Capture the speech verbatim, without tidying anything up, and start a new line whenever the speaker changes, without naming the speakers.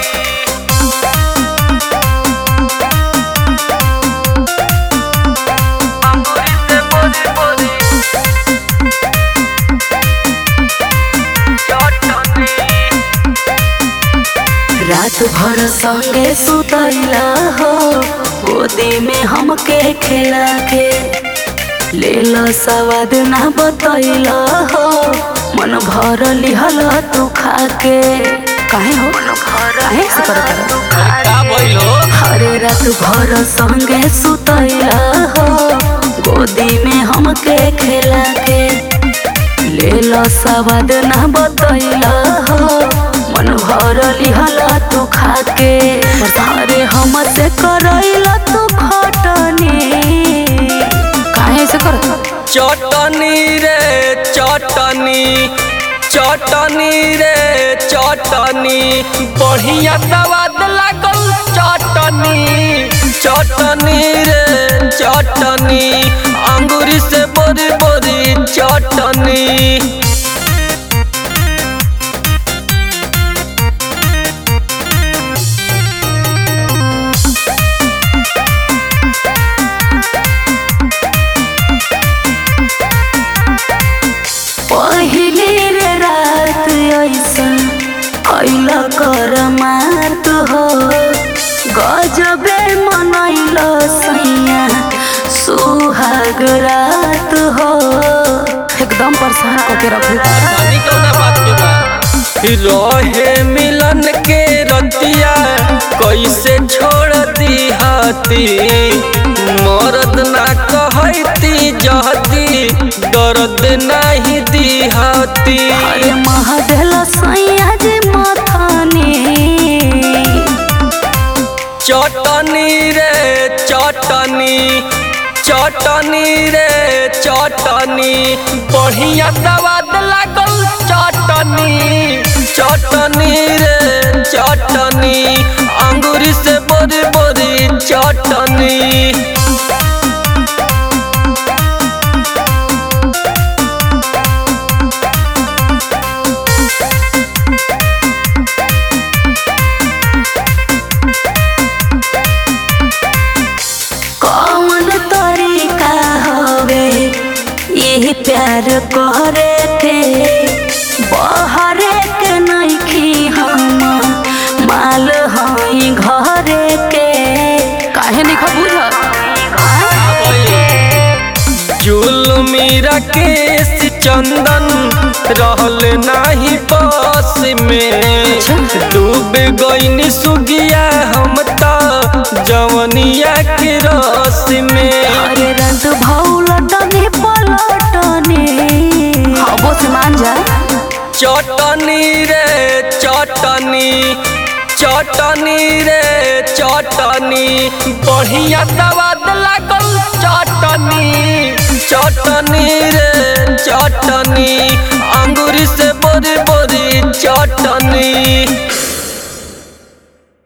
रात भर संगे सुतैला हो, गोदी में हमके खेला के लेला सवाद ना बतैला हो, मन भर लिहल तू खाके। काहे हो मन भर काहे से करत का बोलो? हरे रात भर संगे सुतैला हो, गोदी में हमके खेला के लेला सवाद ना बतैला हो, मन भर लिहल तू खाके। अरे हमसे करैला तू खटनी, काहे से कर?
चटनी रे चटनी चटनी रे चटनी बढ़िया स्वाद लागल चटनी। चटनी रे चटनी अंगूरी से बोरी बोरी चटनी।
पहली रे रात ऐसन कैला कर मात हो, गजबे मनैल सैया सुहाग रात हो। एकदम परेशान करके रखू।
रहे मिलन के रतिया कैसे छोड़ दी हाथी, मरद ना कहती जहती दर्द नहीं दी हाथी।
अरे महदेल सैया जी मथानी।
चटनी रे चटनी चटनी रे चटनी बढ़िया स्वाद लागल चटनी। चटनी रे चटनी अंगूरी से बोरी बोरी चटनी।
कौन तरीका हवे यही प्यार करे के, बहरे के नइखी हम माल हई घरे के। काहे नहीं बुझ?
जुल्मी राकेश चंदन रहल नाही बस में, डूब गईनी सुगिया हम त जवनिया के रस में।
अरे रंत भौलटनी पलटनी हबो से मान जा।
चटनी रे चटनी चटनी रे चटनी बढ़िया स्वाद लागल चटनी। चटनी रे चटनी अंगूरी से बोरी बोरी चटनी।